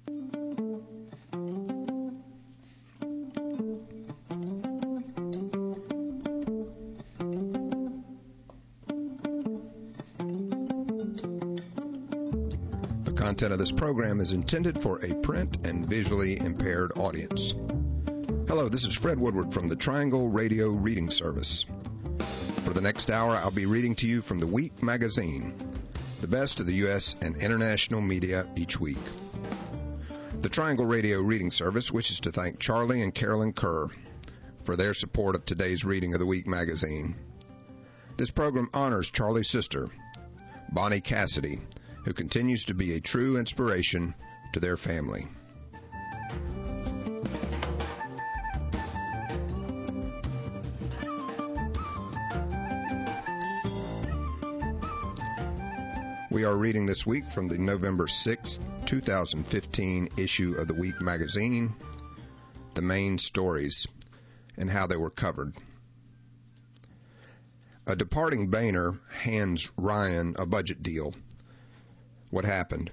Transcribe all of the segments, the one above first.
The content of this program is intended for a print and visually impaired audience. Hello, this is Fred Woodward from the Triangle Radio Reading Service. For the next hour, I'll be reading to you from the Week magazine, the best of the U.S. and international media each week. The Triangle Radio Reading Service wishes to thank Charlie and Carolyn Kerr for their support of today's reading of the Week magazine. This program honors Charlie's sister, Bonnie Cassidy, who continues to be a true inspiration to their family. We are reading this week from the November 6, 2015 issue of the Week magazine, the main stories and how they were covered. A departing Boehner hands Ryan a budget deal. What happened?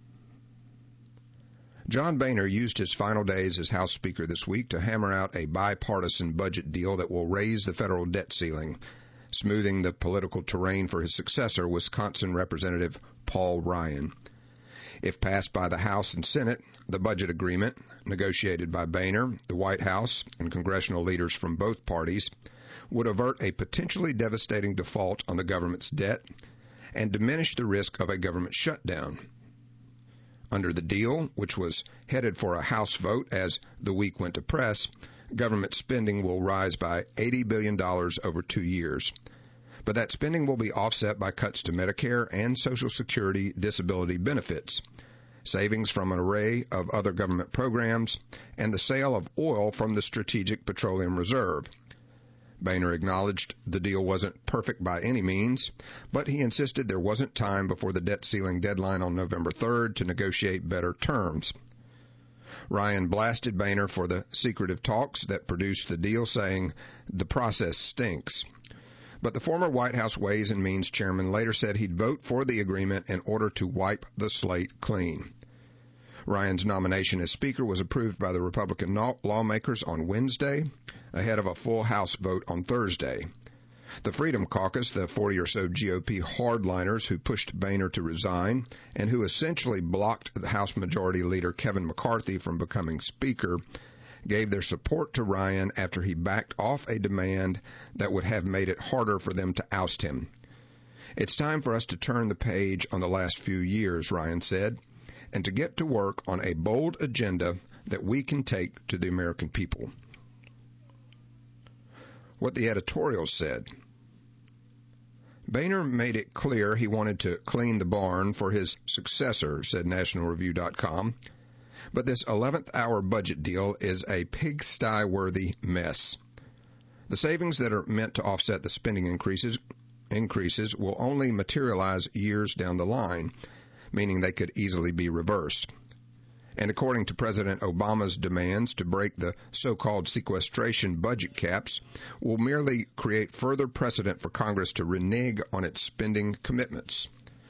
John Boehner used his final days as House Speaker this week to hammer out a bipartisan budget deal that will raise the federal debt ceiling, smoothing the political terrain for his successor, Wisconsin Representative Paul Ryan. If passed by the House and Senate, the budget agreement, negotiated by Boehner, the White House, and congressional leaders from both parties, would avert a potentially devastating default on the government's debt and diminish the risk of a government shutdown. Under the deal, which was headed for a House vote as the week went to press, government spending will rise by $80 billion over 2 years. But that spending will be offset by cuts to Medicare and Social Security disability benefits, savings from an array of other government programs, and the sale of oil from the Strategic Petroleum Reserve. Boehner acknowledged the deal wasn't perfect by any means, but he insisted there wasn't time before the debt ceiling deadline on November 3rd to negotiate better terms. Ryan blasted Boehner for the secretive talks that produced the deal, saying, "The process stinks." But the former White House Ways and Means chairman later said he'd vote for the agreement in order to wipe the slate clean. Ryan's nomination as Speaker was approved by the Republican lawmakers on Wednesday, ahead of a full House vote on Thursday. The Freedom Caucus, the 40 or so GOP hardliners who pushed Boehner to resign and who essentially blocked the House Majority Leader Kevin McCarthy from becoming Speaker, gave their support to Ryan after he backed off a demand that would have made it harder for them to oust him. "It's time for us to turn the page on the last few years," Ryan said, "and to get to work on a bold agenda that we can take to the American people." What the editorial said. Boehner made it clear he wanted to clean the barn for his successor, said NationalReview.com. But this 11th hour budget deal is a pigsty-worthy mess. The savings that are meant to offset the spending increases will only materialize years down the line, meaning they could easily be reversed. And according to President Obama's demands to break the so-called sequestration budget caps, will merely create further precedent for Congress to renege on its spending commitments.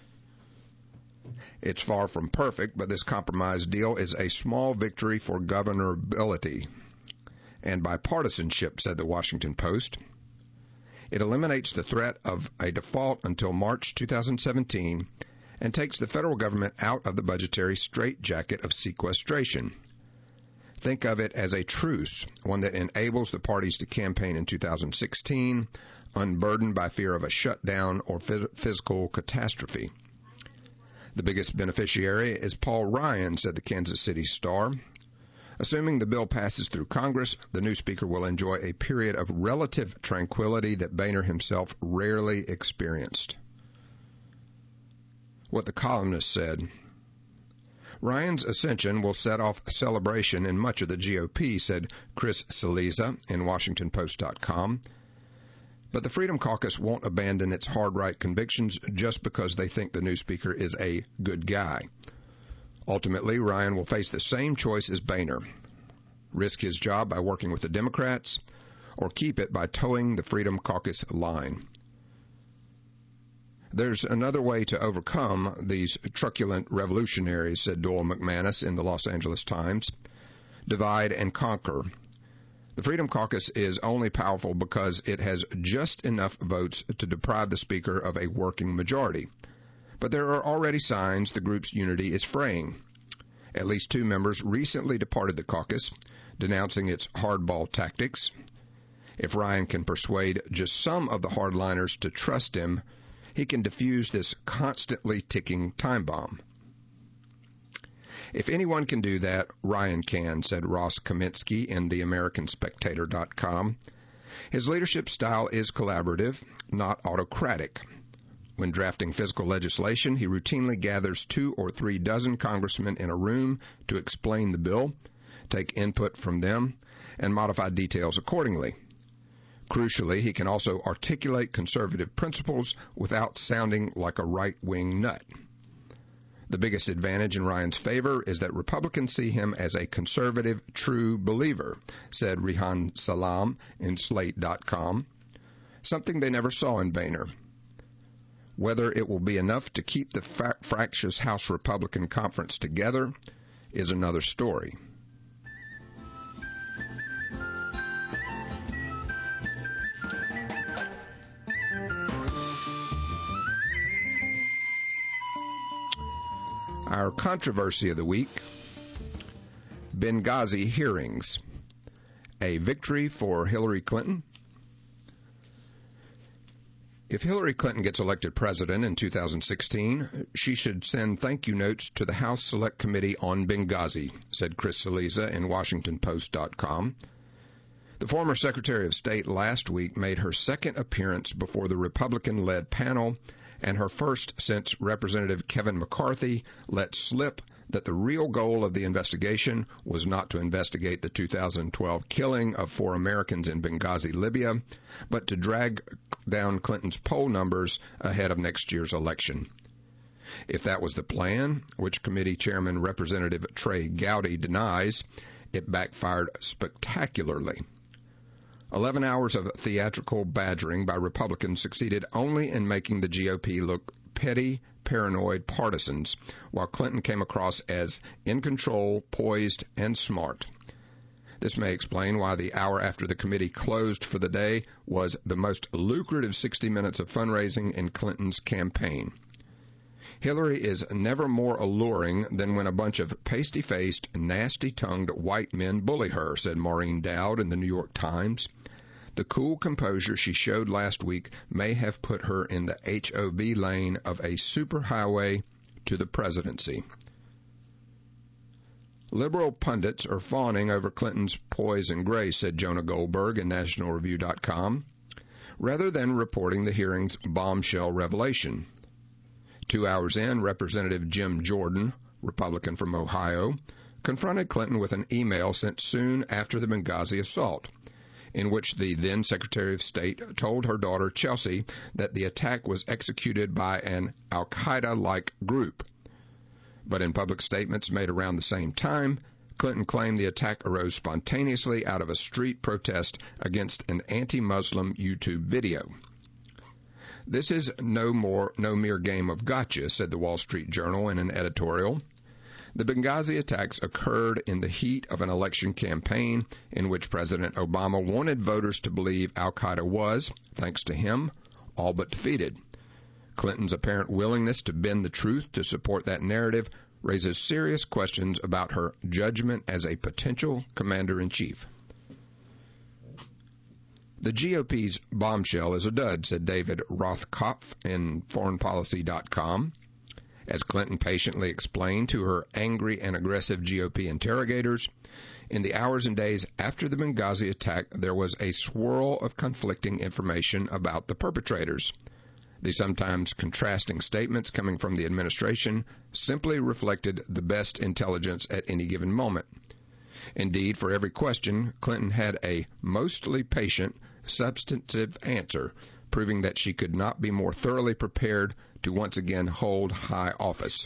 It's far from perfect, but this compromise deal is a small victory for governability and bipartisanship, said the Washington Post. It eliminates the threat of a default until March 2017 and takes the federal government out of the budgetary straitjacket of sequestration. Think of it as a truce, one that enables the parties to campaign in 2016, unburdened by fear of a shutdown or physical catastrophe. The biggest beneficiary is Paul Ryan, said the Kansas City Star. Assuming the bill passes through Congress, the new Speaker will enjoy a period of relative tranquility that Boehner himself rarely experienced. What the columnist said. Ryan's ascension will set off a celebration in much of the GOP, said Chris Cillizza in WashingtonPost.com. But the Freedom Caucus won't abandon its hard-right convictions just because they think the new Speaker is a good guy. Ultimately, Ryan will face the same choice as Boehner: risk his job by working with the Democrats, or keep it by towing the Freedom Caucus line. There's another way to overcome these truculent revolutionaries, said Doyle McManus in the Los Angeles Times. Divide and conquer. The Freedom Caucus is only powerful because it has just enough votes to deprive the Speaker of a working majority. But there are already signs the group's unity is fraying. At least 2 members recently departed the caucus, denouncing its hardball tactics. If Ryan can persuade just some of the hardliners to trust him, he can defuse this constantly ticking time bomb. If anyone can do that, Ryan can, said Ross Kaminsky in theamericanspectator.com. His leadership style is collaborative, not autocratic. When drafting fiscal legislation, he routinely gathers 2 or 3 dozen congressmen in a room to explain the bill, take input from them, and modify details accordingly. Crucially, he can also articulate conservative principles without sounding like a right-wing nut. The biggest advantage in Ryan's favor is that Republicans see him as a conservative true believer, said Rehan Salam in Slate.com, something they never saw in Boehner. Whether it will be enough to keep the fractious House Republican Conference together is another story. Our controversy of the week, Benghazi hearings, a victory for Hillary Clinton. If Hillary Clinton gets elected president in 2016, she should send thank you notes to the House Select Committee on Benghazi, said Chris Cillizza in WashingtonPost.com. The former Secretary of State last week made her second appearance before the Republican-led panel, and her first since Representative Kevin McCarthy let slip that the real goal of the investigation was not to investigate the 2012 killing of 4 Americans in Benghazi, Libya, but to drag down Clinton's poll numbers ahead of next year's election. If that was the plan, which committee chairman Representative Trey Gowdy denies, it backfired spectacularly. 11 hours of theatrical badgering by Republicans succeeded only in making the GOP look petty, paranoid partisans, while Clinton came across as in control, poised, and smart. This may explain why the hour after the committee closed for the day was the most lucrative 60 minutes of fundraising in Clinton's campaign. Hillary is never more alluring than when a bunch of pasty-faced, nasty-tongued white men bully her, said Maureen Dowd in the New York Times. The cool composure she showed last week may have put her in the HOV lane of a superhighway to the presidency. Liberal pundits are fawning over Clinton's poise and grace, said Jonah Goldberg in NationalReview.com, rather than reporting the hearing's bombshell revelation. 2 hours in, Representative Jim Jordan, Republican from Ohio, confronted Clinton with an email sent soon after the Benghazi assault, in which the then Secretary of State told her daughter Chelsea that the attack was executed by an al-Qaeda-like group. But in public statements made around the same time, Clinton claimed the attack arose spontaneously out of a street protest against an anti-Muslim YouTube video. This is no mere game of gotcha, said the Wall Street Journal in an editorial. The Benghazi attacks occurred in the heat of an election campaign in which President Obama wanted voters to believe al-Qaeda was, thanks to him, all but defeated. Clinton's apparent willingness to bend the truth to support that narrative raises serious questions about her judgment as a potential commander-in-chief. The GOP's bombshell is a dud, said David Rothkopf in ForeignPolicy.com. As Clinton patiently explained to her angry and aggressive GOP interrogators, in the hours and days after the Benghazi attack, there was a swirl of conflicting information about the perpetrators. The sometimes contrasting statements coming from the administration simply reflected the best intelligence at any given moment. Indeed, for every question, Clinton had a mostly patient, substantive answer, proving that she could not be more thoroughly prepared to once again hold high office.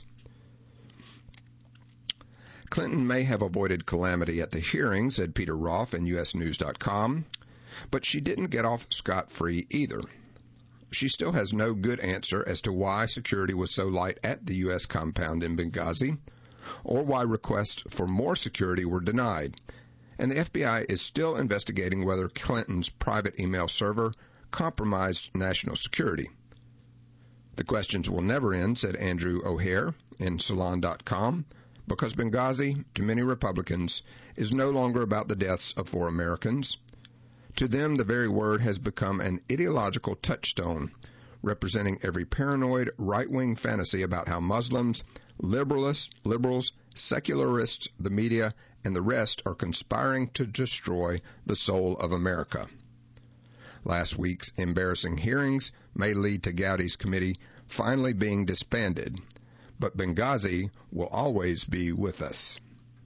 Clinton may have avoided calamity at the hearing, said Peter Roth in USNews.com, but she didn't get off scot-free either. she still has no good answer as to why security was so light at the U.S. compound in Benghazi, or why requests for more security were denied. And the FBI is still investigating whether Clinton's private email server compromised national security. The questions will never end, said Andrew O'Hare in Salon.com, because Benghazi, to many Republicans, is no longer about the deaths of 4 Americans. To them, the very word has become an ideological touchstone, representing every paranoid right-wing fantasy about how Muslims, liberals, secularists, the media, and the rest are conspiring to destroy the soul of America. Last week's embarrassing hearings may lead to Gowdy's committee finally being disbanded, but Benghazi will always be with us.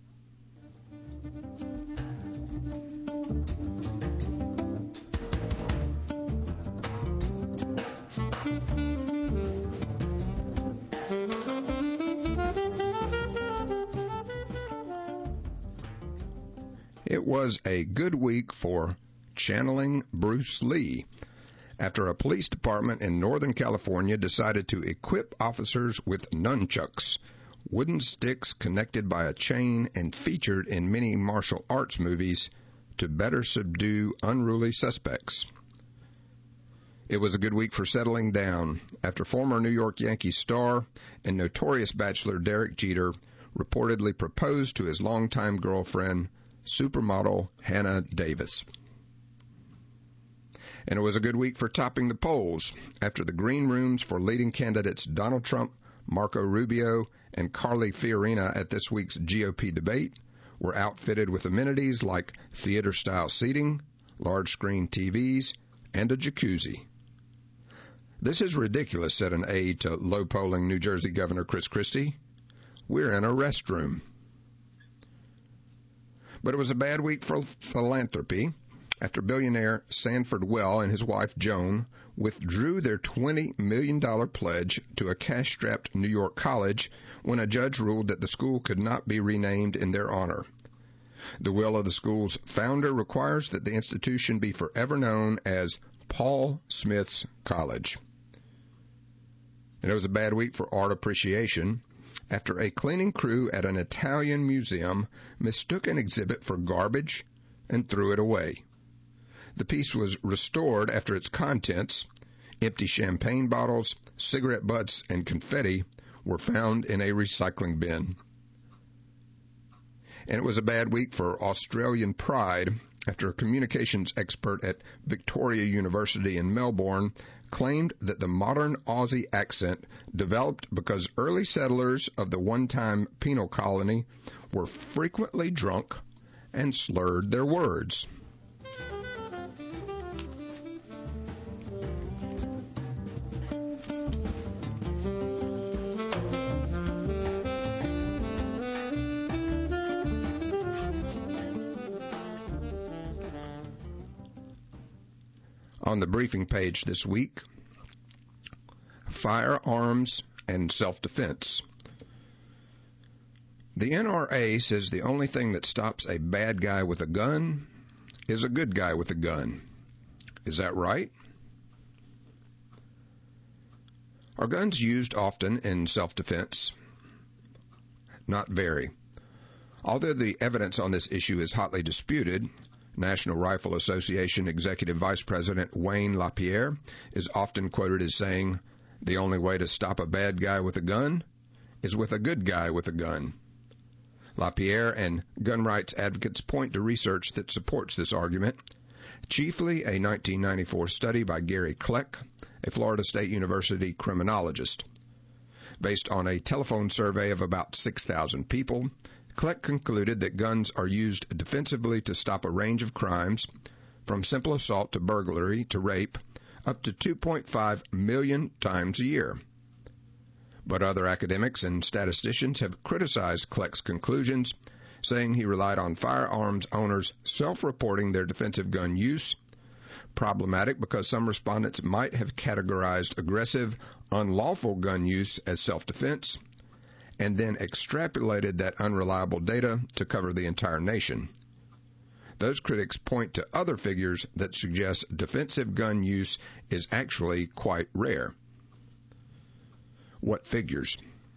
It was a good week for channeling Bruce Lee after a police department in Northern California decided to equip officers with nunchucks, wooden sticks connected by a chain and featured in many martial arts movies, to better subdue unruly suspects. It was a good week for settling down after former New York Yankees star and notorious bachelor Derek Jeter reportedly proposed to his longtime girlfriend, supermodel Hannah Davis. And it was a good week for topping the polls after the green rooms for leading candidates Donald Trump, Marco Rubio, and Carly Fiorina at this week's GOP debate were outfitted with amenities like theater-style seating, large-screen TVs, and a jacuzzi. This is ridiculous, said an aide to low-polling New Jersey Governor Chris Christie. We're in a restroom. But it was a bad week for philanthropy after billionaire Sanford Well and his wife Joan withdrew their $20 million pledge to a cash-strapped New York college when a judge ruled that the school could not be renamed in their honor. The will of the school's founder requires that the institution be forever known as Paul Smith's College. And it was a bad week for art appreciation after a cleaning crew at an Italian museum mistook an exhibit for garbage and threw it away. The piece was restored after its contents, empty champagne bottles, cigarette butts, and confetti, were found in a recycling bin. And it was a bad week for Australian pride after a communications expert at Victoria University in Melbourne claimed that the modern Aussie accent developed because early settlers of the one-time penal colony were frequently drunk and slurred their words. On the briefing page this week, firearms and self-defense. The NRA says the only thing that stops a bad guy with a gun is a good guy with a gun. Is that right? Are guns used often in self-defense? Not very. Although the evidence on this issue is hotly disputed, National Rifle Association Executive Vice President Wayne LaPierre is often quoted as saying, "The only way to stop a bad guy with a gun is with a good guy with a gun." LaPierre and gun rights advocates point to research that supports this argument, chiefly a 1994 study by Gary Kleck, a Florida State University criminologist. Based on a telephone survey of about 6,000 people, Kleck concluded that guns are used defensively to stop a range of crimes, from simple assault to burglary to rape, up to 2.5 million times a year. But other academics and statisticians have criticized Kleck's conclusions, saying he relied on firearms owners self-reporting their defensive gun use, problematic because some respondents might have categorized aggressive, unlawful gun use as self-defense, and then extrapolated that unreliable data to cover the entire nation. those critics point to other figures that suggest defensive gun use is actually quite rare. What figures?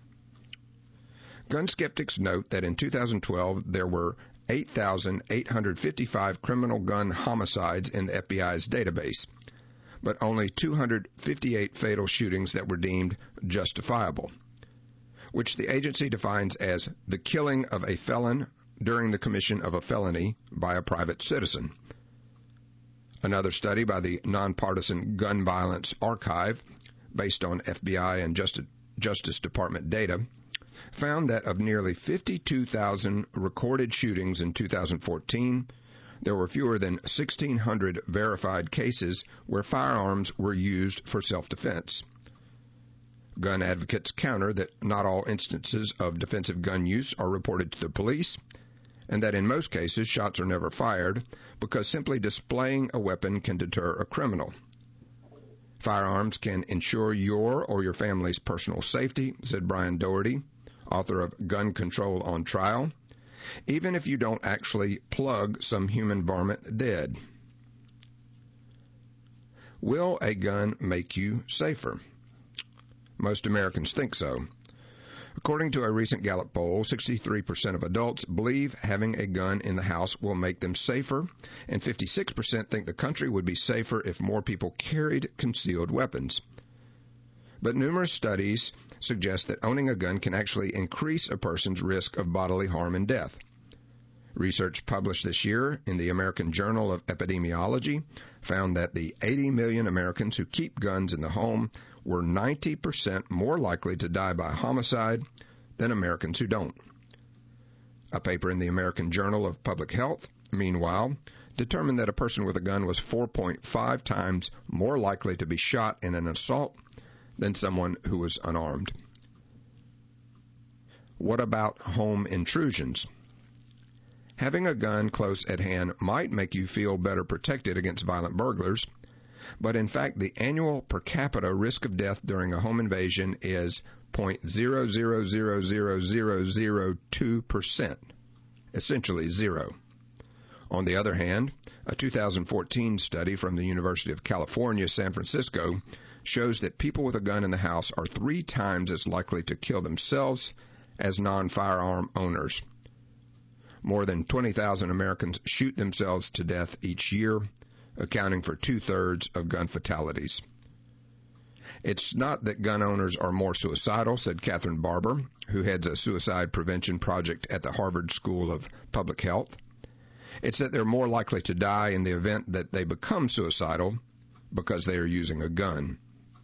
Gun skeptics note that in 2012 there were 8,855 criminal gun homicides in the FBI's database, but only 258 fatal shootings that were deemed justifiable, which the agency defines as the killing of a felon during the commission of a felony by a private citizen. Another study by the nonpartisan Gun Violence Archive, based on FBI and Justice Department data, found that of nearly 52,000 recorded shootings in 2014, there were fewer than 1,600 verified cases where firearms were used for self-defense. Gun advocates counter that not all instances of defensive gun use are reported to the police, and that in most cases shots are never fired because simply displaying a weapon can deter a criminal. Firearms can ensure your or your family's personal safety, said Brian Doherty, author of Gun Control on Trial, even if you don't actually plug some human varmint dead. Will a gun make you safer? Most Americans think so. According to a recent Gallup poll, 63% of adults believe having a gun in the house will make them safer, and 56% think the country would be safer if more people carried concealed weapons. But numerous studies suggest that owning a gun can actually increase a person's risk of bodily harm and death. Research published this year in the American Journal of Epidemiology found that the 80 million Americans who keep guns in the home were 90% more likely to die by homicide than Americans who don't. A paper in the American Journal of Public Health, meanwhile, determined that a person with a gun was 4.5 times more likely to be shot in an assault than someone who was unarmed. What about home intrusions? Having a gun close at hand might make you feel better protected against violent burglars, but in fact the annual per capita risk of death during a home invasion is 0.0000002%, essentially zero. On the other hand, a 2014 study from the University of California, San Francisco, shows that people with a gun in the house are 3 times as likely to kill themselves as non-firearm owners. More than 20,000 Americans shoot themselves to death each year, accounting for 2/3 of gun fatalities. It's not that gun owners are more suicidal, said Catherine Barber, who heads a suicide prevention project at the Harvard School of Public Health. It's that they're more likely to die in the event that they become suicidal because they are using a gun.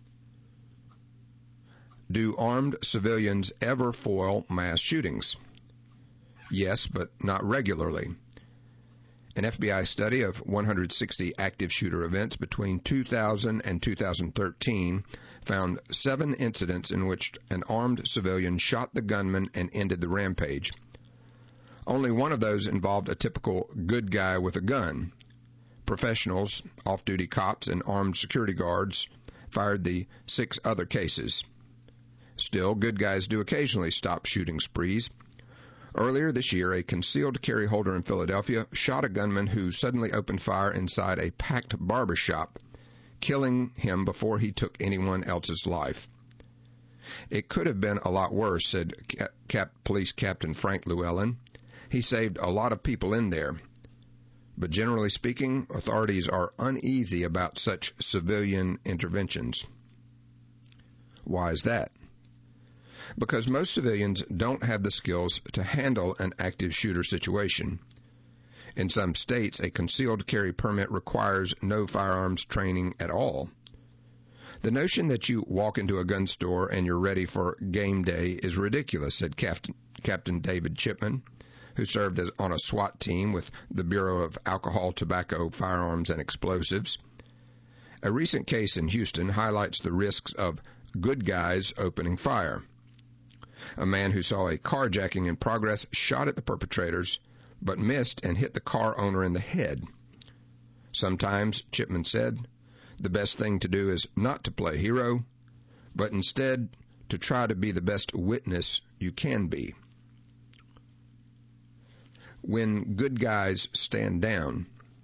Do armed civilians ever foil mass shootings? Yes, but not regularly. An FBI study of 160 active shooter events between 2000 and 2013 found 7 incidents in which an armed civilian shot the gunman and ended the rampage. Only one of those involved a typical good guy with a gun. Professionals, off-duty cops, and armed security guards fired the 6 other cases. Still, good guys do occasionally stop shooting sprees. Earlier this year, a concealed carry holder in Philadelphia shot a gunman who suddenly opened fire inside a packed barbershop, killing him before he took anyone else's life. It could have been a lot worse, said Police Captain Frank Llewellyn. He saved a lot of people in there. But generally speaking, authorities are uneasy about such civilian interventions. Why is that? Because most civilians don't have the skills to handle an active shooter situation. In some states, a concealed carry permit requires no firearms training at all. The notion that you walk into a gun store and you're ready for game day is ridiculous, said Captain David Chipman, who served on a SWAT team with the Bureau of Alcohol, Tobacco, Firearms, and Explosives. A recent case in Houston highlights the risks of good guys opening fire. A man who saw a carjacking in progress shot at the perpetrators, but missed and hit the car owner in the head. Sometimes, Chipman said, the best thing to do is not to play hero, but instead to try to be the best witness you can be. When good guys stand down.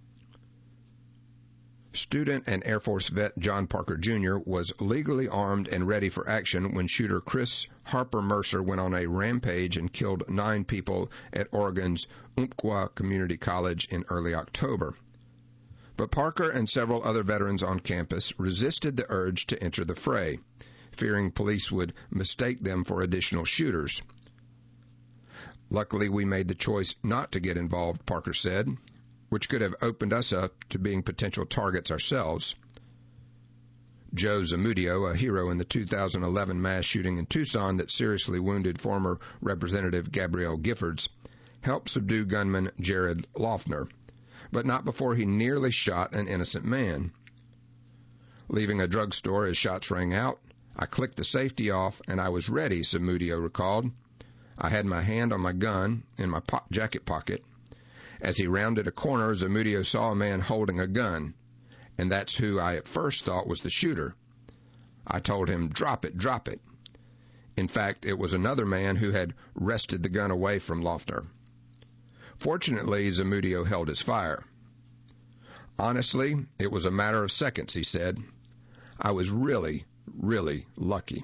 Student and Air Force vet John Parker Jr. was legally armed and ready for action when shooter Chris Harper Mercer went on a rampage and killed 9 people at Oregon's Umpqua Community College in early October. But Parker and several other veterans on campus resisted the urge to enter the fray, fearing police would mistake them for additional shooters. Luckily, we made the choice not to get involved, Parker said, which could have opened us up to being potential targets ourselves. Joe Zamudio, a hero in the 2011 mass shooting in Tucson that seriously wounded former Representative Gabrielle Giffords, helped subdue gunman Jared Loughner, but not before he nearly shot an innocent man. Leaving a drugstore as shots rang out, I clicked the safety off and I was ready, Zamudio recalled. I had my hand on my gun in my jacket pocket. As he rounded a corner, Zamudio saw a man holding a gun, and that's who I at first thought was the shooter. I told him, drop it, drop it. In fact, it was another man who had wrested the gun away from Loughner. Fortunately, Zamudio held his fire. Honestly, it was a matter of seconds, he said. I was really, really lucky.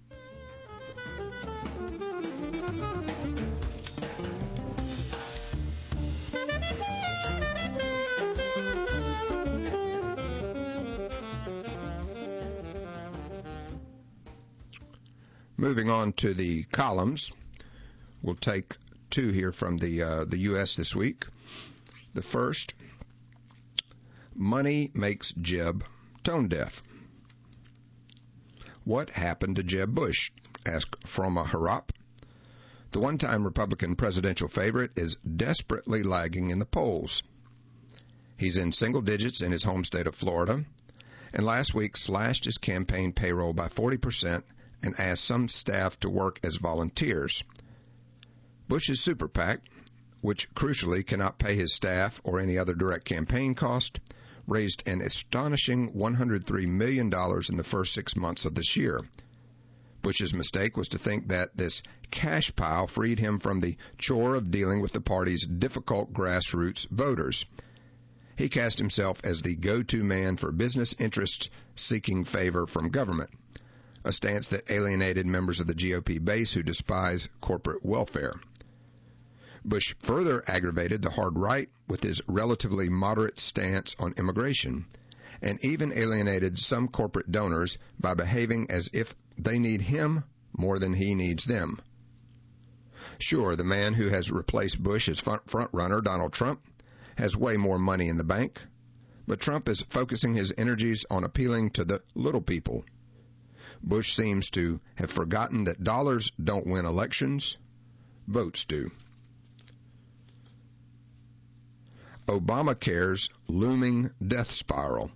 Moving on to the columns, we'll take 2 here from the U.S. this week. The first, money makes Jeb tone deaf. What happened to Jeb Bush? Asked Froma Harap. The one-time Republican presidential favorite is desperately lagging in the polls. He's in single digits in his home state of Florida, and last week slashed his campaign payroll by 40% and asked some staff to work as volunteers. Bush's super PAC, which crucially cannot pay his staff or any other direct campaign cost, raised an astonishing $103 million in the first 6 months of this year. Bush's mistake was to think that this cash pile freed him from the chore of dealing with the party's difficult grassroots voters. He cast himself as the go-to man for business interests seeking favor from government, a stance that alienated members of the GOP base who despise corporate welfare. Bush further aggravated the hard right with his relatively moderate stance on immigration, and even alienated some corporate donors by behaving as if they need him more than he needs them. Sure, the man who has replaced Bush as front-runner, Donald Trump, has way more money in the bank, but Trump is focusing his energies on appealing to the little people. Bush seems to have forgotten that dollars don't win elections, votes do. Obamacare's looming death spiral.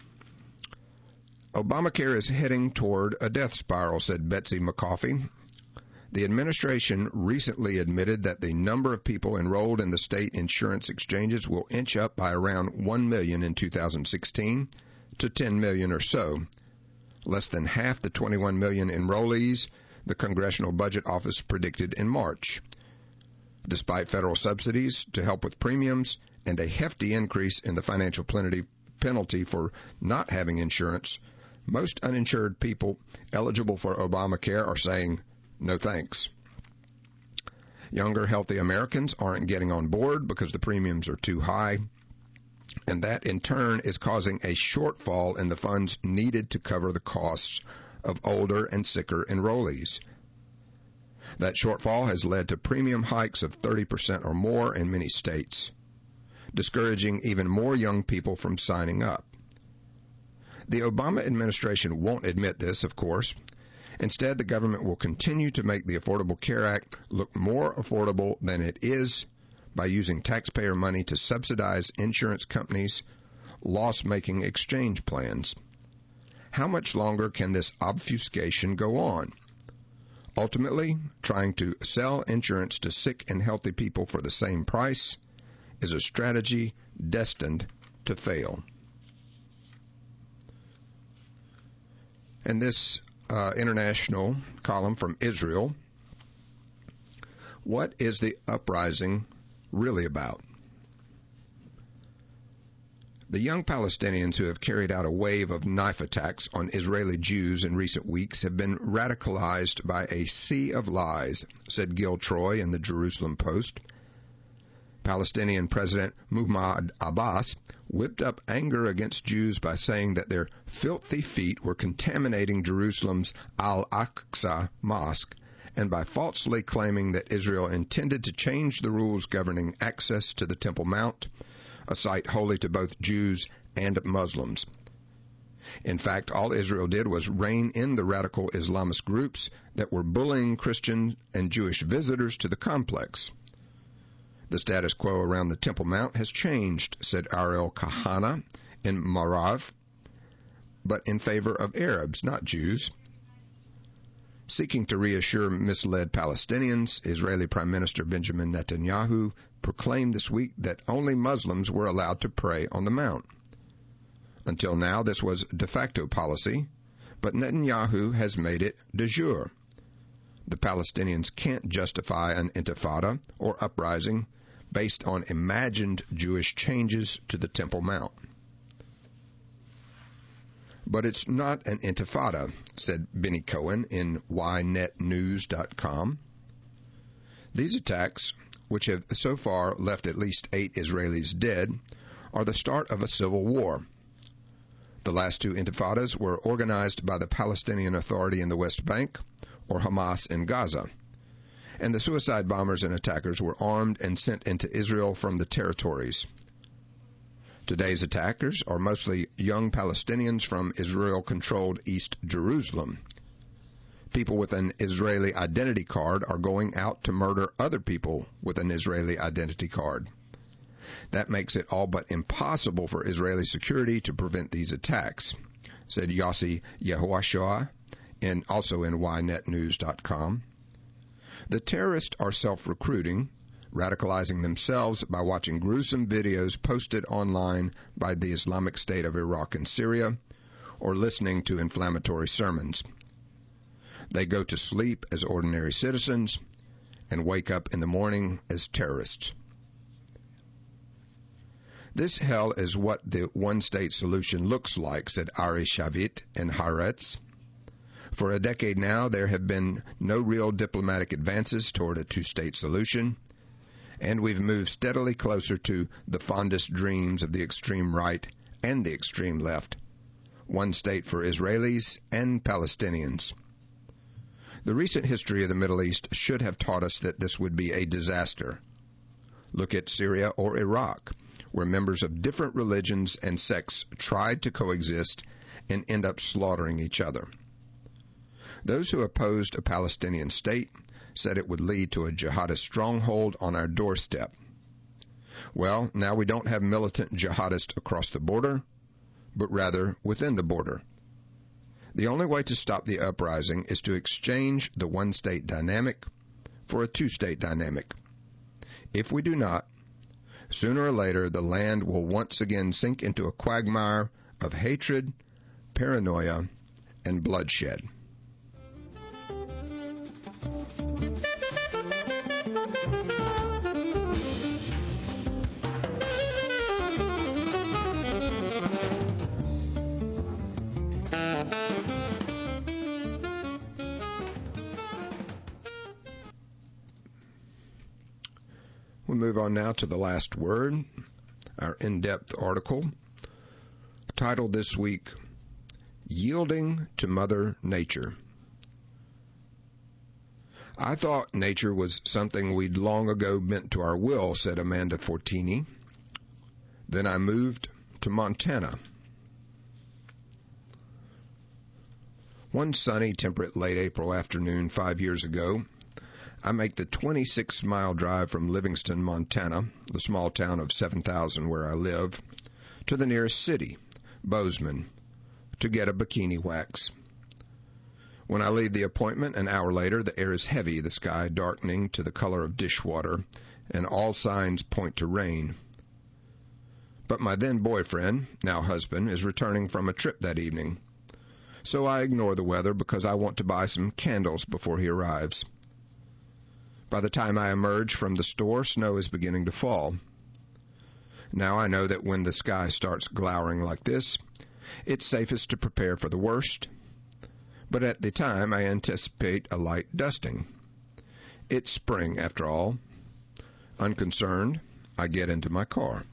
Obamacare is heading toward a death spiral, said Betsy McCarthy. The administration recently admitted that the number of people enrolled in the state insurance exchanges will inch up by around 1 million in 2016 to 10 million or so, less than half the 21 million enrollees the Congressional Budget Office predicted in March. Despite federal subsidies to help with premiums and a hefty increase in the financial penalty for not having insurance, most uninsured people eligible for Obamacare are saying, no thanks. Younger, healthy Americans aren't getting on board because the premiums are too high, and that in turn is causing a shortfall in the funds needed to cover the costs of older and sicker enrollees. That shortfall has led to premium hikes of 30% or more in many states, discouraging even more young people from signing up. The Obama administration won't admit this, of course. Instead, the government will continue to make the Affordable Care Act look more affordable than it is by using taxpayer money to subsidize insurance companies' loss-making exchange plans. How much longer can this obfuscation go on? Ultimately, trying to sell insurance to sick and healthy people for the same price is a strategy destined to fail. And this international column from Israel. What is the uprising really about. The young Palestinians who have carried out a wave of knife attacks on Israeli Jews in recent weeks have been radicalized by a sea of lies, said Gil Troy in the Jerusalem Post. Palestinian President Mahmoud Abbas whipped up anger against Jews by saying that their filthy feet were contaminating Jerusalem's Al-Aqsa Mosque, and by falsely claiming that Israel intended to change the rules governing access to the Temple Mount, a site holy to both Jews and Muslims. In fact, all Israel did was rein in the radical Islamist groups that were bullying Christian and Jewish visitors to the complex. The status quo around the Temple Mount has changed, said Ariel Kahana in Marav, but in favor of Arabs, not Jews. Seeking to reassure misled Palestinians, Israeli Prime Minister Benjamin Netanyahu proclaimed this week that only Muslims were allowed to pray on the Mount. Until now, this was de facto policy, but Netanyahu has made it de jure. The Palestinians can't justify an intifada or uprising based on imagined Jewish changes to the Temple Mount. But it's not an intifada, said Benny Cohen in ynetnews.com. These attacks, which have so far left at least 8 Israelis dead, are the start of a civil war. The last 2 intifadas were organized by the Palestinian Authority in the West Bank, or Hamas in Gaza, and the suicide bombers and attackers were armed and sent into Israel from the territories. Today's attackers are mostly young Palestinians from Israel-controlled East Jerusalem. People with an Israeli identity card are going out to murder other people with an Israeli identity card. That makes it all but impossible for Israeli security to prevent these attacks, said Yossi Yehoshua, also in ynetnews.com. The terrorists are self-recruiting, radicalizing themselves by watching gruesome videos posted online by the Islamic State of Iraq and Syria, or listening to inflammatory sermons. They go to sleep as ordinary citizens and wake up in the morning as terrorists. This hell is what the one-state solution looks like, said Ari Shavit in Haaretz. For a decade now, there have been no real diplomatic advances toward a two-state solution, and we've moved steadily closer to the fondest dreams of the extreme right and the extreme left, one state for Israelis and Palestinians. The recent history of the Middle East should have taught us that this would be a disaster. Look at Syria or Iraq, where members of different religions and sects tried to coexist and end up slaughtering each other. Those who opposed a Palestinian state said it would lead to a jihadist stronghold on our doorstep. Well, now we don't have militant jihadists across the border, but rather within the border. The only way to stop the uprising is to exchange the one-state dynamic for a two-state dynamic. If we do not, sooner or later the land will once again sink into a quagmire of hatred, paranoia, and bloodshed. We'll move on now to the last word, our in-depth article, titled this week, Yielding to Mother Nature. I thought nature was something we'd long ago bent to our will, said Amanda Fortini. Then I moved to Montana. One sunny, temperate late April afternoon 5 years ago, I make the 26-mile drive from Livingston, Montana, the small town of 7,000 where I live, to the nearest city, Bozeman, to get a bikini wax. When I leave the appointment an hour later, the air is heavy, the sky darkening to the color of dishwater, and all signs point to rain. But my then boyfriend, now husband, is returning from a trip that evening. So I ignore the weather because I want to buy some candles before he arrives. By the time I emerge from the store, snow is beginning to fall. Now I know that when the sky starts glowering like this, it's safest to prepare for the worst. But at the time, I anticipate a light dusting. It's spring, after all. Unconcerned, I get into my car.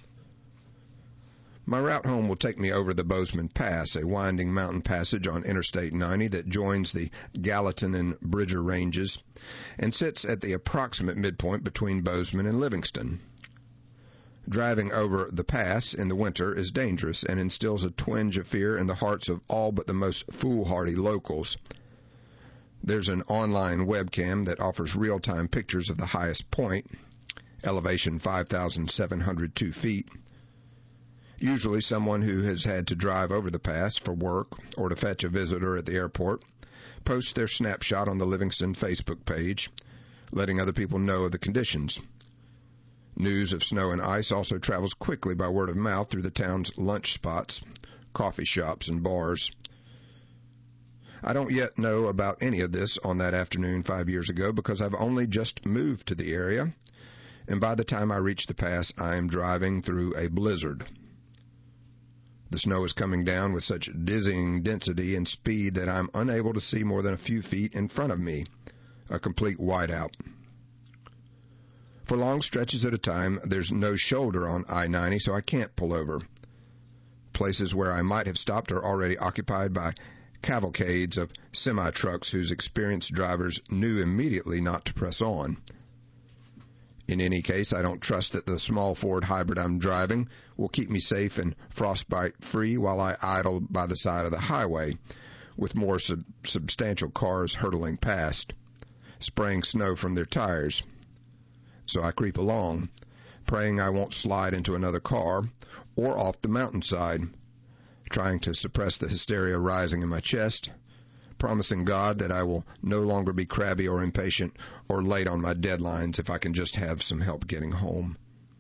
My route home will take me over the Bozeman Pass, a winding mountain passage on Interstate 90 that joins the Gallatin and Bridger ranges and sits at the approximate midpoint between Bozeman and Livingston. Driving over the pass in the winter is dangerous and instills a twinge of fear in the hearts of all but the most foolhardy locals. There's an online webcam that offers real-time pictures of the highest point, elevation 5,702 feet. Usually someone who has had to drive over the pass for work or to fetch a visitor at the airport posts their snapshot on the Livingston Facebook page, letting other people know of the conditions. News of snow and ice also travels quickly by word of mouth through the town's lunch spots, coffee shops, and bars. I don't yet know about any of this on that afternoon 5 years ago because I've only just moved to the area, and by the time I reach the pass, I am driving through a blizzard. The snow is coming down with such dizzying density and speed that I'm unable to see more than a few feet in front of me, a complete whiteout. For long stretches at a time, there's no shoulder on I-90, so I can't pull over. Places where I might have stopped are already occupied by cavalcades of semi-trucks whose experienced drivers knew immediately not to press on. In any case, I don't trust that the small Ford hybrid I'm driving will keep me safe and frostbite-free while I idle by the side of the highway, with more substantial cars hurtling past, spraying snow from their tires. So I creep along, praying I won't slide into another car or off the mountainside, trying to suppress the hysteria rising in my chest, promising God that I will no longer be crabby or impatient or late on my deadlines if I can just have some help getting home.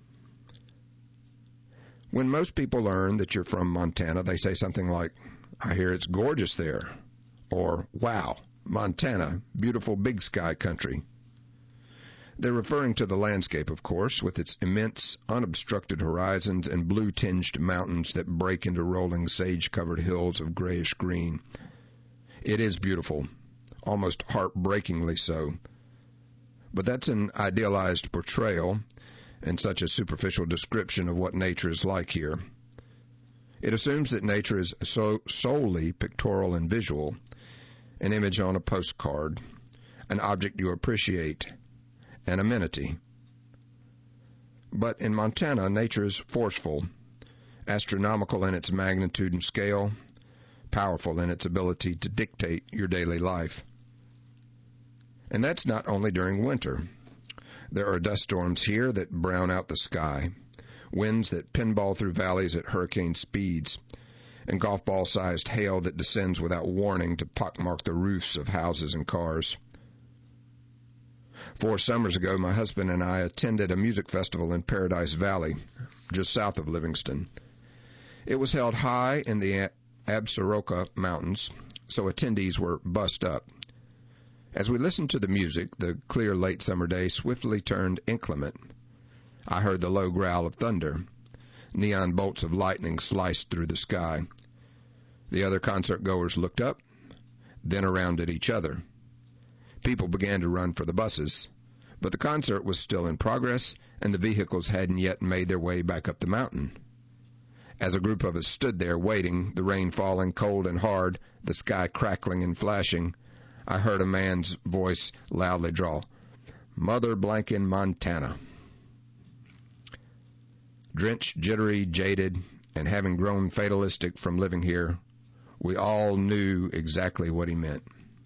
When most people learn that you're from Montana, they say something like, "I hear it's gorgeous there," or, "Wow, Montana, beautiful big sky country." They're referring to the landscape, of course, with its immense, unobstructed horizons and blue-tinged mountains that break into rolling sage-covered hills of grayish green. It is beautiful, almost heartbreakingly so. But that's an idealized portrayal and such a superficial description of what nature is like here. It assumes that nature is solely pictorial and visual, an image on a postcard, an object you appreciate, an amenity. But in Montana, nature is forceful, astronomical in its magnitude and scale, powerful in its ability to dictate your daily life. And that's not only during winter. There are dust storms here that brown out the sky, winds that pinball through valleys at hurricane speeds, and golf ball-sized hail that descends without warning to pockmark the roofs of houses and cars. 4 summers ago, my husband and I attended a music festival in Paradise Valley, just south of Livingston. It was held high in the Absaroka Mountains, so attendees were bussed up. As we listened to the music, the clear late summer day swiftly turned inclement. I heard the low growl of thunder. Neon bolts of lightning sliced through the sky. The other concert-goers looked up, then around at each other. People began to run for the buses, but the concert was still in progress, and the vehicles hadn't yet made their way back up the mountain. As a group of us stood there waiting, the rain falling cold and hard, the sky crackling and flashing, I heard a man's voice loudly drawl, "Mother blankin' Montana." Drenched, jittery, jaded, and having grown fatalistic from living here, we all knew exactly what he meant.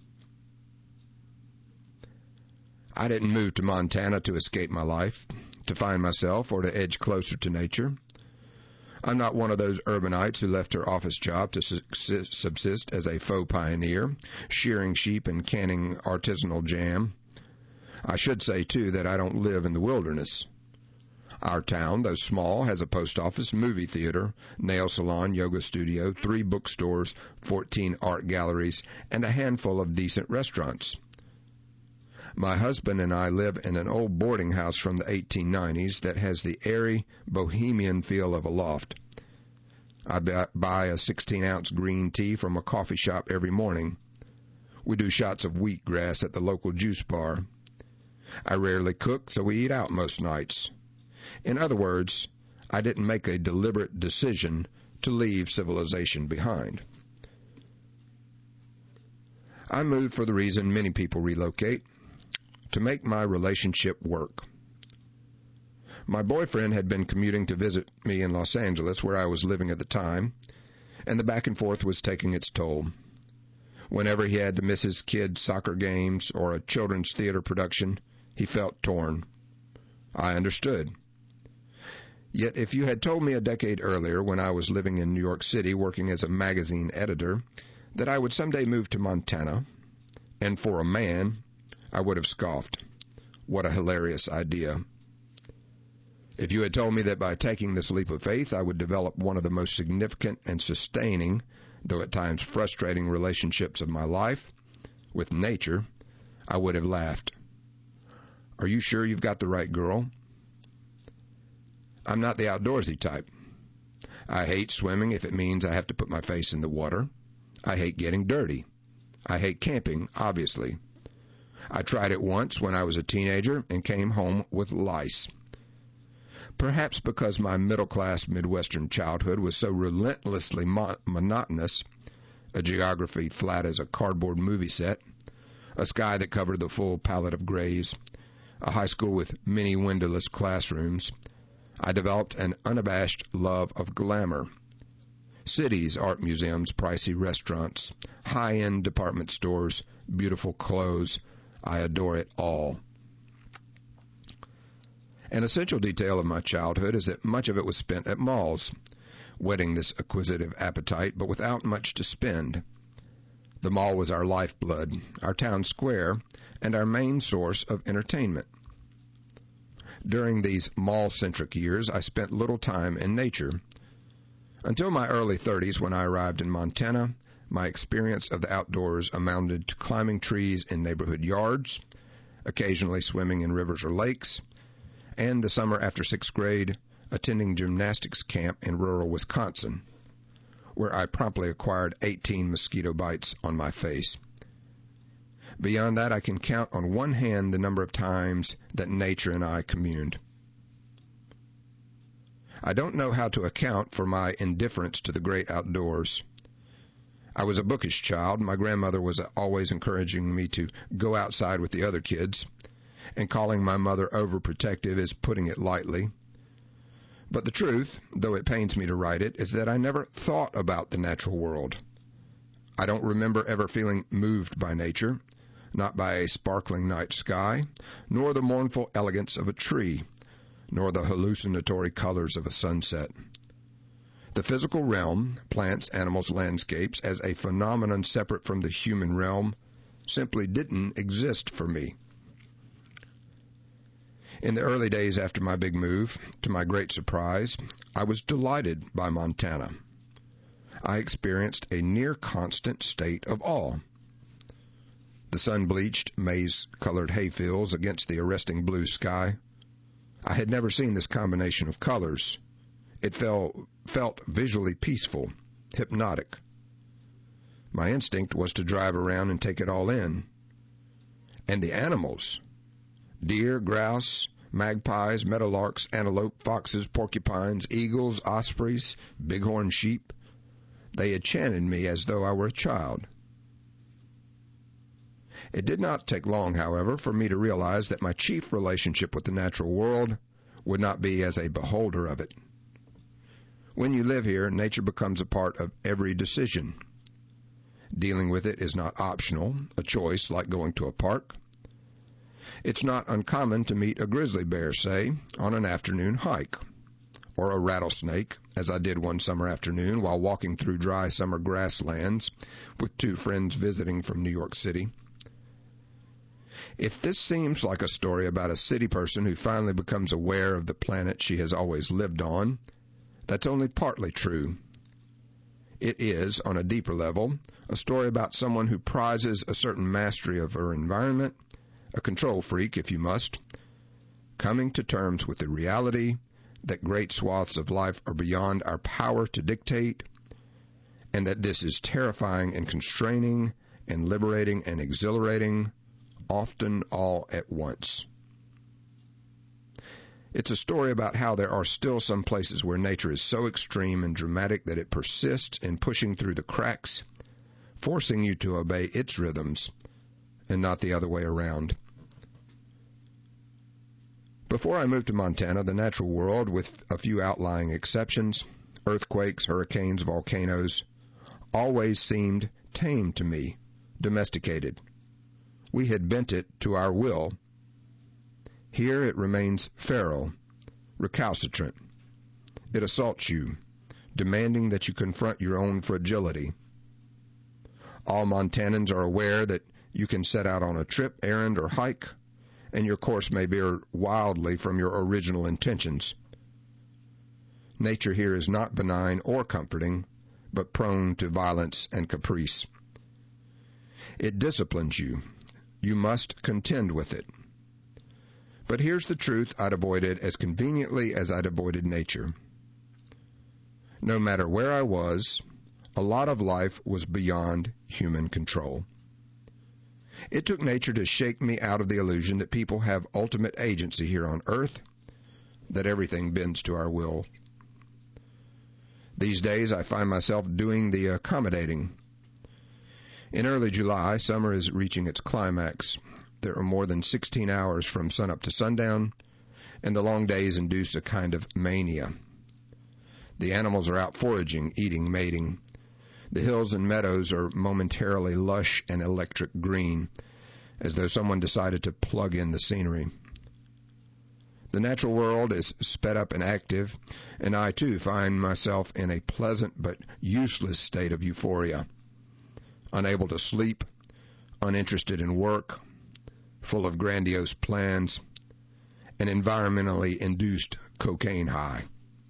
I didn't move to Montana to escape my life, to find myself, or to edge closer to nature. I'm not one of those urbanites who left her office job to subsist as a faux pioneer, shearing sheep and canning artisanal jam. I should say, too, that I don't live in the wilderness. Our town, though small, has a post office, movie theater, nail salon, yoga studio, 3 bookstores, 14 art galleries, and a handful of decent restaurants. My husband and I live in an old boarding house from the 1890s that has the airy, bohemian feel of a loft. I buy a 16-ounce green tea from a coffee shop every morning. We do shots of wheatgrass at the local juice bar. I rarely cook, so we eat out most nights. In other words, I didn't make a deliberate decision to leave civilization behind. I moved for the reason many people relocate, to make my relationship work. My boyfriend had been commuting to visit me in Los Angeles, where I was living at the time, and the back and forth was taking its toll. Whenever he had to miss his kids' soccer games or a children's theater production, he felt torn. I understood. Yet if you had told me a decade earlier, when I was living in New York City working as a magazine editor, that I would someday move to Montana, and for a man, I would have scoffed. What a hilarious idea. If you had told me that by taking this leap of faith, I would develop one of the most significant and sustaining, though at times frustrating, relationships of my life with nature, I would have laughed. Are you sure you've got the right girl? I'm not the outdoorsy type. I hate swimming if it means I have to put my face in the water. I hate getting dirty. I hate camping, obviously. I tried it once when I was a teenager and came home with lice. Perhaps because my middle-class Midwestern childhood was so relentlessly monotonous, a geography flat as a cardboard movie set, a sky that covered the full palette of grays, a high school with many windowless classrooms, I developed an unabashed love of glamour. Cities, art museums, pricey restaurants, high-end department stores, beautiful clothes, I adore it all. An essential detail of my childhood is that much of it was spent at malls, whetting this acquisitive appetite, but without much to spend. The mall was our lifeblood, our town square, and our main source of entertainment. During these mall-centric years, I spent little time in nature. Until my early 30s, when I arrived in Montana, my experience of the outdoors amounted to climbing trees in neighborhood yards, occasionally swimming in rivers or lakes, and the summer after 6th grade, attending gymnastics camp in rural Wisconsin, where I promptly acquired 18 mosquito bites on my face. Beyond that, I can count on one hand the number of times that nature and I communed. I don't know how to account for my indifference to the great outdoors. I was a bookish child. My grandmother was always encouraging me to go outside with the other kids, and calling my mother overprotective is putting it lightly. But the truth, though it pains me to write it, is that I never thought about the natural world. I don't remember ever feeling moved by nature, not by a sparkling night sky, nor the mournful elegance of a tree, nor the hallucinatory colors of a sunset. The physical realm, plants, animals, landscapes, as a phenomenon separate from the human realm, simply didn't exist for me. In the early days after my big move, to my great surprise, I was delighted by Montana. I experienced a near-constant state of awe. The sun-bleached, maize-colored hayfields against the arresting blue sky. I had never seen this combination of colors. It felt visually peaceful, hypnotic. My instinct was to drive around and take it all in. And the animals, deer, grouse, magpies, meadowlarks, antelope, foxes, porcupines, eagles, ospreys, bighorn sheep, they enchanted me as though I were a child. It did not take long, however, for me to realize that my chief relationship with the natural world would not be as a beholder of it. When you live here, nature becomes a part of every decision. Dealing with it is not optional, a choice like going to a park. It's not uncommon to meet a grizzly bear, say, on an afternoon hike, or a rattlesnake, as I did one summer afternoon while walking through dry summer grasslands with two friends visiting from New York City. If this seems like a story about a city person who finally becomes aware of the planet she has always lived on, that's only partly true. It is, on a deeper level, a story about someone who prizes a certain mastery of her environment, a control freak if you must, coming to terms with the reality that great swaths of life are beyond our power to dictate, and that this is terrifying and constraining and liberating and exhilarating, often all at once. It's a story about how there are still some places where nature is so extreme and dramatic that it persists in pushing through the cracks, forcing you to obey its rhythms and not the other way around. Before I moved to Montana, the natural world, with a few outlying exceptions, earthquakes, hurricanes, volcanoes, always seemed tame to me, domesticated. We had bent it to our will. Here it remains feral, recalcitrant. It assaults you, demanding that you confront your own fragility. All Montanans are aware that you can set out on a trip, errand, or hike, and your course may veer wildly from your original intentions. Nature here is not benign or comforting, but prone to violence and caprice. It disciplines you. You must contend with it. But here's the truth I'd avoided as conveniently as I'd avoided nature. No matter where I was, a lot of life was beyond human control. It took nature to shake me out of the illusion that people have ultimate agency here on earth, that everything bends to our will. These days I find myself doing the accommodating. In early July, summer is reaching its climax. There are more than 16 hours from sunup to sundown, and the long days induce a kind of mania. The animals are out foraging, eating, mating. The hills and meadows are momentarily lush and electric green, as though someone decided to plug in the scenery. The natural world is sped up and active, and I too find myself in a pleasant but useless state of euphoria, unable to sleep, uninterested in work, full of grandiose plans, an environmentally induced cocaine high.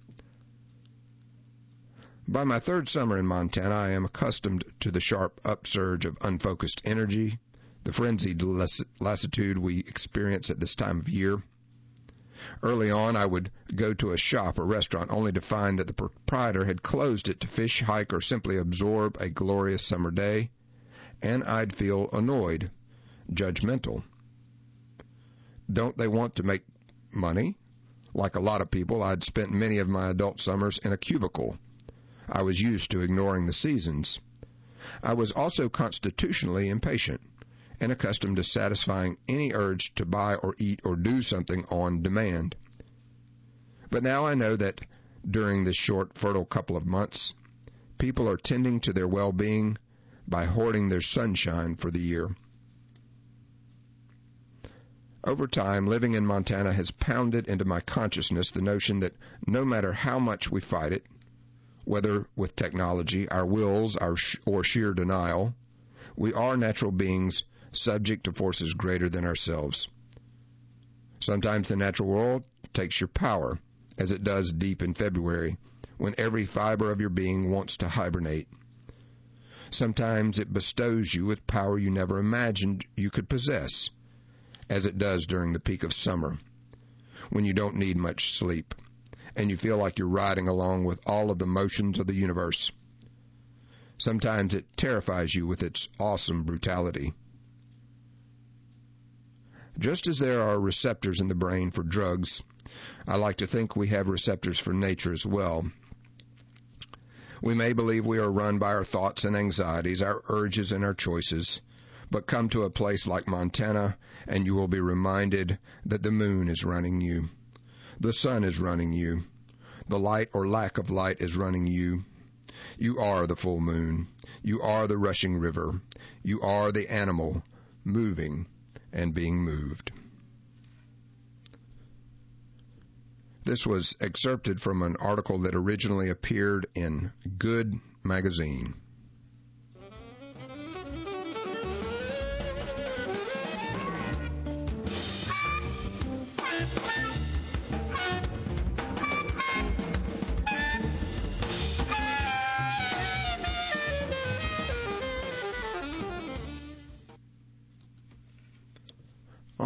By my third summer in Montana, I am accustomed to the sharp upsurge of unfocused energy, the frenzied lassitude we experience at this time of year. Early on, I would go to a shop or restaurant only to find that the proprietor had closed it to fish, hike, or simply absorb a glorious summer day, and I'd feel annoyed, judgmental. Don't they want to make money? Like a lot of people, I'd spent many of my adult summers in a cubicle. I was used to ignoring the seasons. I was also constitutionally impatient and accustomed to satisfying any urge to buy or eat or do something on demand. But now I know that during this short, fertile couple of months, people are tending to their well-being by hoarding their sunshine for the year. Over time, living in Montana has pounded into my consciousness the notion that no matter how much we fight it, whether with technology, our wills, or sheer denial, we are natural beings subject to forces greater than ourselves. Sometimes the natural world takes your power, as it does deep in February, when every fiber of your being wants to hibernate. Sometimes it bestows you with power you never imagined you could possess, as it does during the peak of summer, when you don't need much sleep, and you feel like you're riding along with all of the motions of the universe. Sometimes it terrifies you with its awesome brutality. Just as there are receptors in the brain for drugs, I like to think we have receptors for nature as well. We may believe we are run by our thoughts and anxieties, our urges and our choices, but come to a place like Montana, and you will be reminded that the moon is running you. The sun is running you. The light or lack of light is running you. You are the full moon. You are the rushing river. You are the animal moving and being moved. This was excerpted from an article that originally appeared in Good magazine.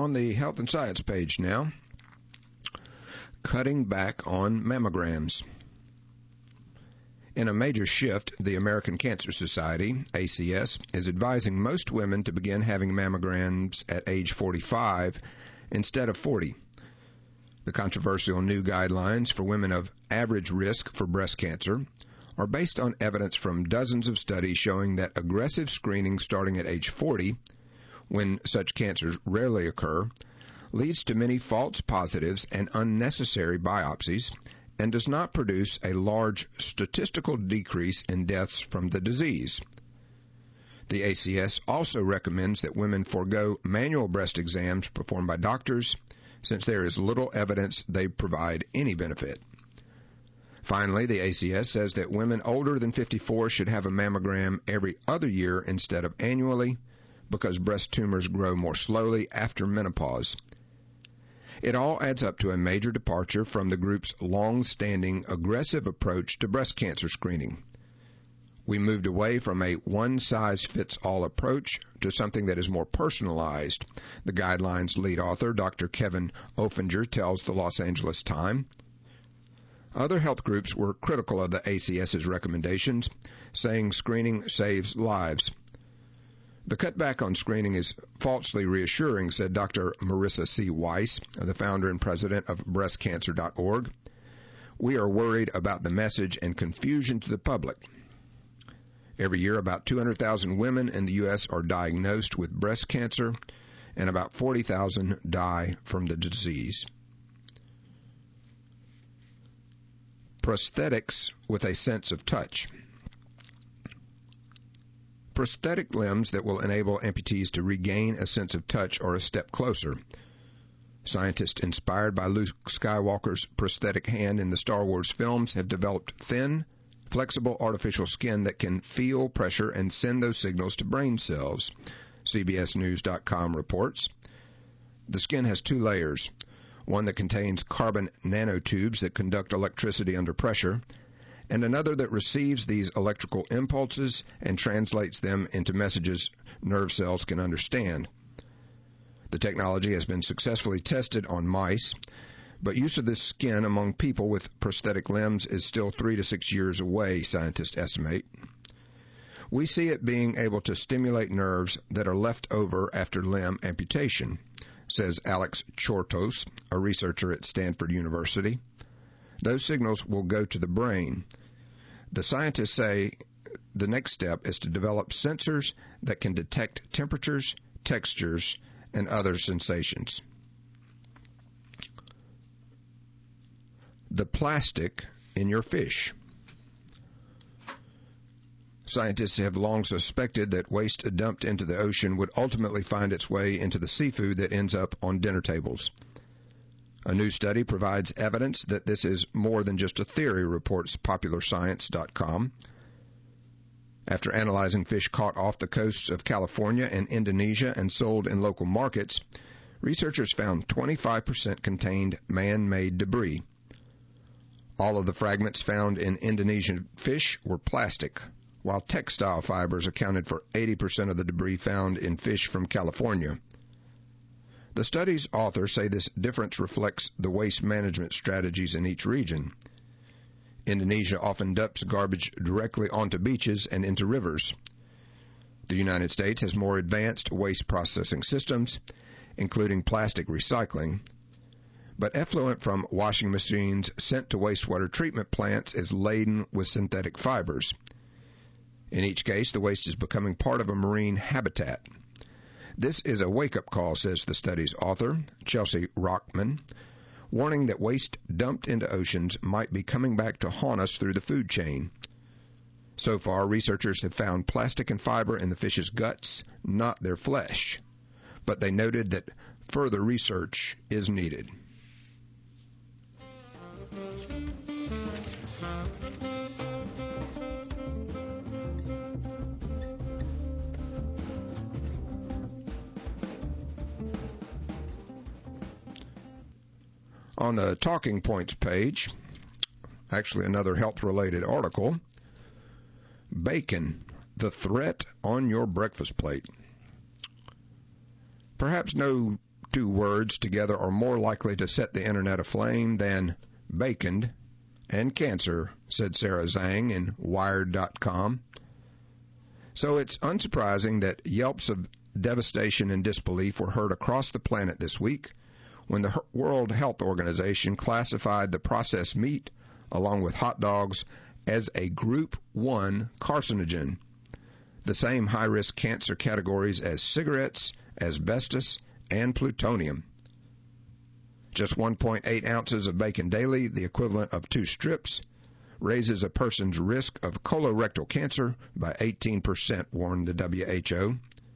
On the Health and Science page now, cutting back on mammograms. In a major shift, the American Cancer Society, ACS, is advising most women to begin having mammograms at age 45 instead of 40. The controversial new guidelines for women of average risk for breast cancer are based on evidence from dozens of studies showing that aggressive screening starting at age 40, when such cancers rarely occur, leads to many false positives and unnecessary biopsies, and does not produce a large statistical decrease in deaths from the disease. The ACS also recommends that women forego manual breast exams performed by doctors, since there is little evidence they provide any benefit. Finally, the ACS says that women older than 54 should have a mammogram every other year instead of annually, because breast tumors grow more slowly after menopause. It all adds up to a major departure from the group's long-standing aggressive approach to breast cancer screening. We moved away from a one-size-fits-all approach to something that is more personalized, the guidelines' lead author, Dr. Kevin Oeffinger, tells the Los Angeles Times. Other health groups were critical of the ACS's recommendations, saying screening saves lives. The cutback on screening is falsely reassuring, said Dr. Marissa C. Weiss, the founder and president of BreastCancer.org. We are worried about the message and confusion to the public. Every year, about 200,000 women in the U.S. are diagnosed with breast cancer, and about 40,000 die from the disease. Prosthetics with a sense of touch. Prosthetic limbs that will enable amputees to regain a sense of touch are a step closer. Scientists inspired by Luke Skywalker's prosthetic hand in the Star Wars films have developed thin, flexible artificial skin that can feel pressure and send those signals to brain cells, CBSNews.com reports. The skin has two layers, one that contains carbon nanotubes that conduct electricity under pressure, and another that receives these electrical impulses and translates them into messages nerve cells can understand. The technology has been successfully tested on mice, but use of this skin among people with prosthetic limbs is still 3 to 6 years away, scientists estimate. We see it being able to stimulate nerves that are left over after limb amputation, says Alex Chortos, a researcher at Stanford University. Those signals will go to the brain. The scientists say the next step is to develop sensors that can detect temperatures, textures, and other sensations. The plastic in your fish. Scientists have long suspected that waste dumped into the ocean would ultimately find its way into the seafood that ends up on dinner tables. A new study provides evidence that this is more than just a theory, reports PopularScience.com. After analyzing fish caught off the coasts of California and Indonesia and sold in local markets, researchers found 25% contained man-made debris. All of the fragments found in Indonesian fish were plastic, while textile fibers accounted for 80% of the debris found in fish from California. The study's authors say this difference reflects the waste management strategies in each region. Indonesia often dumps garbage directly onto beaches and into rivers. The United States has more advanced waste processing systems, including plastic recycling, but effluent from washing machines sent to wastewater treatment plants is laden with synthetic fibers. In each case, the waste is becoming part of a marine habitat. This is a wake-up call, says the study's author, Chelsea Rockman, warning that waste dumped into oceans might be coming back to haunt us through the food chain. So far, researchers have found plastic and fiber in the fish's guts, not their flesh. But they noted that further research is needed. On the Talking Points page, actually another health-related article, bacon, the threat on your breakfast plate. Perhaps no two words together are more likely to set the internet aflame than bacon and cancer, said Sarah Zhang in Wired.com. So it's unsurprising that yelps of devastation and disbelief were heard across the planet this week when the World Health Organization classified the processed meat, along with hot dogs, as a Group 1 carcinogen, the same high-risk cancer categories as cigarettes, asbestos, and plutonium. Just 1.8 ounces of bacon daily, the equivalent of 2 strips, raises a person's risk of colorectal cancer by 18%, warned the WHO.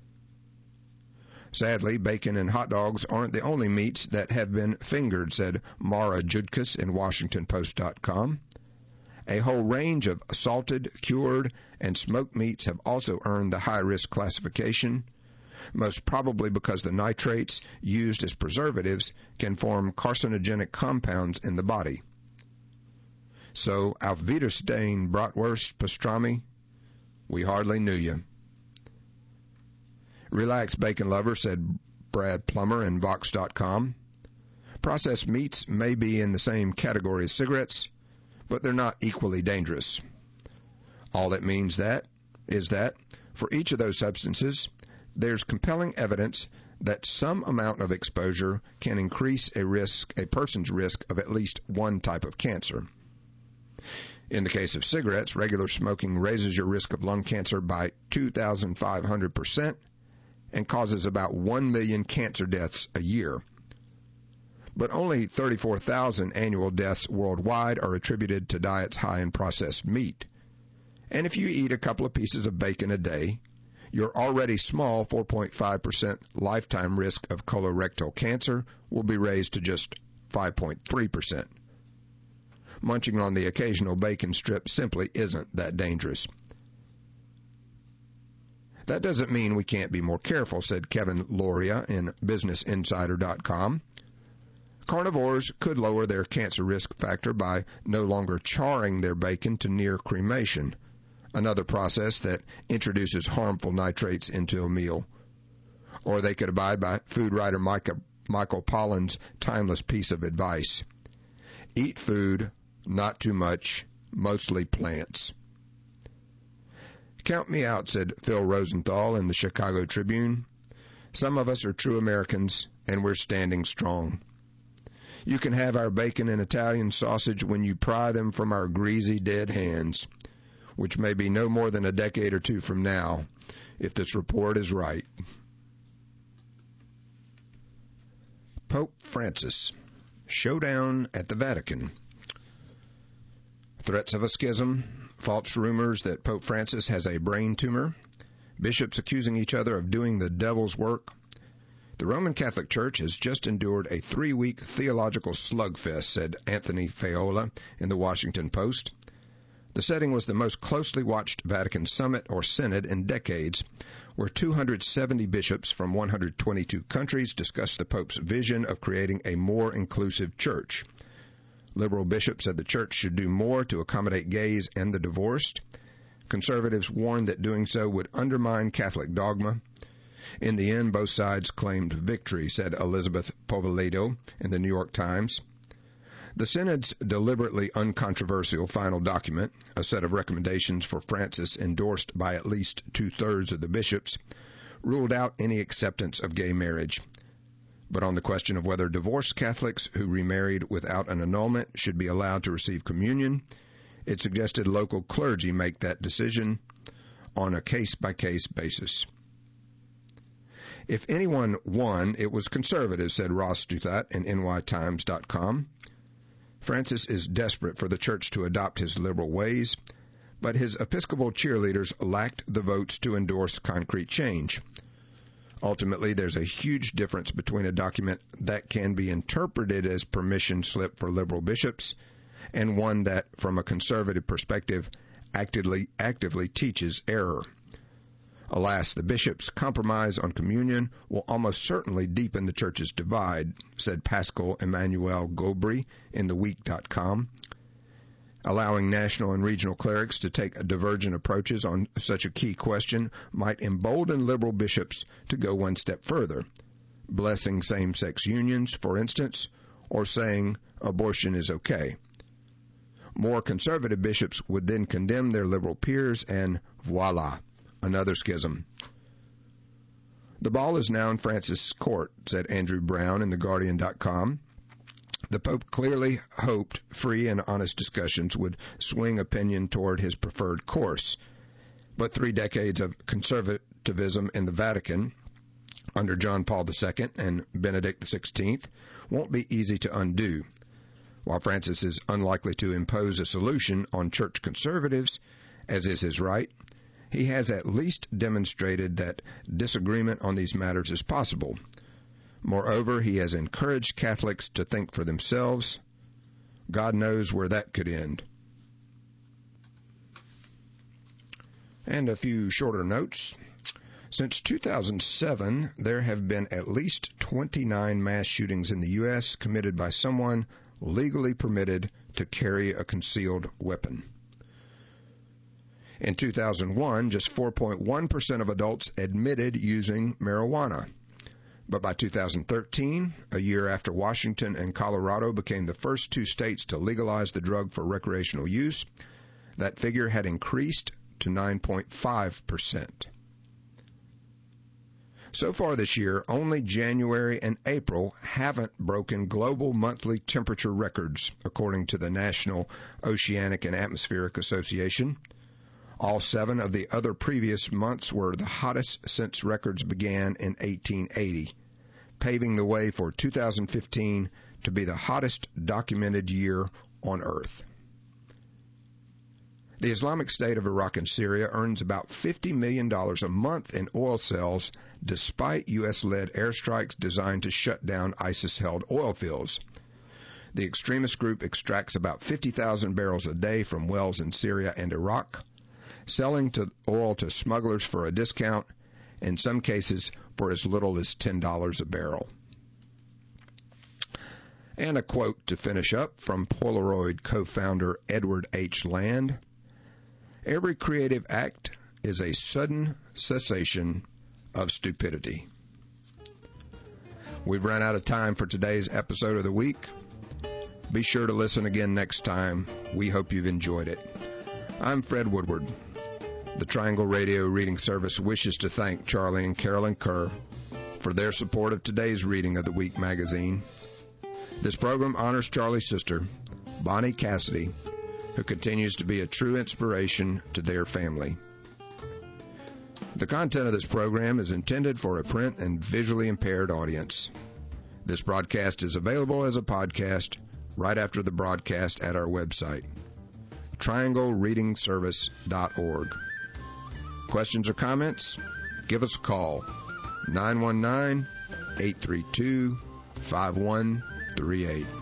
Sadly, bacon and hot dogs aren't the only meats that have been fingered, said Mara Judkis in WashingtonPost.com. A whole range of salted, cured, and smoked meats have also earned the high-risk classification, most probably because the nitrates used as preservatives can form carcinogenic compounds in the body. So, auf Wiedersehen, bratwurst, pastrami, we hardly knew you. Relax, bacon lover, said Brad Plummer in Vox.com. Processed meats may be in the same category as cigarettes, but they're not equally dangerous. All it means is that for each of those substances, there's compelling evidence that some amount of exposure can increase a person's risk of at least one type of cancer. In the case of cigarettes, regular smoking raises your risk of lung cancer by 2,500% and causes about 1 million cancer deaths a year. But only 34,000 annual deaths worldwide are attributed to diets high in processed meat. And if you eat a couple of pieces of bacon a day, your already small 4.5% lifetime risk of colorectal cancer will be raised to just 5.3%. Munching on the occasional bacon strip simply isn't that dangerous. That doesn't mean we can't be more careful, said Kevin Loria in BusinessInsider.com. Carnivores could lower their cancer risk factor by no longer charring their bacon to near cremation, another process that introduces harmful nitrates into a meal. Or they could abide by food writer Michael Pollan's timeless piece of advice. Eat food, not too much, mostly plants. Count me out, said Phil Rosenthal in the Chicago Tribune. Some of us are true Americans, and we're standing strong. You can have our bacon and Italian sausage when you pry them from our greasy dead hands, which may be no more than a decade or two from now, if this report is right. Pope Francis. Showdown at the Vatican. Threats of a schism, false rumors that Pope Francis has a brain tumor, bishops accusing each other of doing the devil's work. The Roman Catholic Church has just endured a 3-week theological slugfest, said Anthony Faiola in the Washington Post. The setting was the most closely watched Vatican summit or synod in decades, where 270 bishops from 122 countries discussed the Pope's vision of creating a more inclusive church. Liberal bishops said the church should do more to accommodate gays and the divorced. Conservatives warned that doing so would undermine Catholic dogma. In the end, both sides claimed victory, said Elizabeth Povoledo in the New York Times. The Synod's deliberately uncontroversial final document, a set of recommendations for Francis endorsed by at least 2/3 of the bishops, ruled out any acceptance of gay marriage. But on the question of whether divorced Catholics who remarried without an annulment should be allowed to receive communion, it suggested local clergy make that decision on a case-by-case basis. If anyone won, it was conservatives, said Ross Douthat in NYTimes.com. Francis is desperate for the church to adopt his liberal ways, but his Episcopal cheerleaders lacked the votes to endorse concrete change. Ultimately, there's a huge difference between a document that can be interpreted as permission slip for liberal bishops and one that, from a conservative perspective, actively teaches error. Alas, the bishops' compromise on communion will almost certainly deepen the church's divide, said Pascal Emmanuel Gobry in theweek.com. Allowing national and regional clerics to take divergent approaches on such a key question might embolden liberal bishops to go one step further. blessing same-sex unions, for instance, or saying abortion is okay. More conservative bishops would then condemn their liberal peers, and voila, another schism. The ball is now in Francis' court, said Andrew Brown in TheGuardian.com. The Pope clearly hoped free and honest discussions would swing opinion toward his preferred course. But 3 decades of conservatism in the Vatican, under John Paul II and Benedict XVI, won't be easy to undo. While Francis is unlikely to impose a solution on church conservatives, as is his right, he has at least demonstrated that disagreement on these matters is possible. Moreover, he has encouraged Catholics to think for themselves. God knows where that could end. And a few shorter notes. Since 2007, there have been at least 29 mass shootings in the U.S. committed by someone legally permitted to carry a concealed weapon. In 2001, just 4.1% of adults admitted using marijuana. But by 2013, a year after Washington and Colorado became the first 2 states to legalize the drug for recreational use, that figure had increased to 9.5%. So far this year, only January and April haven't broken global monthly temperature records, according to the National Oceanic and Atmospheric Association. All 7 of the other previous months were the hottest since records began in 1880, paving the way for 2015 to be the hottest documented year on Earth. The Islamic State of Iraq and Syria earns about $50 million a month in oil sales, despite U.S.-led airstrikes designed to shut down ISIS-held oil fields. The extremist group extracts about 50,000 barrels a day from wells in Syria and Iraq, selling oil to smugglers for a discount, in some cases for as little as $10 a barrel. And a quote to finish up from Polaroid co-founder Edward H. Land. Every creative act is a sudden cessation of stupidity. We've run out of time for today's episode of the week. Be sure to listen again next time. We hope you've enjoyed it. I'm Fred Woodward. The Triangle Radio Reading Service wishes to thank Charlie and Carolyn Kerr for their support of today's reading of the Week magazine. This program honors Charlie's sister, Bonnie Cassidy, who continues to be a true inspiration to their family. The content of this program is intended for a print and visually impaired audience. This broadcast is available as a podcast right after the broadcast at our website, trianglereadingservice.org. Questions or comments? Give us a call, 919-832-5138.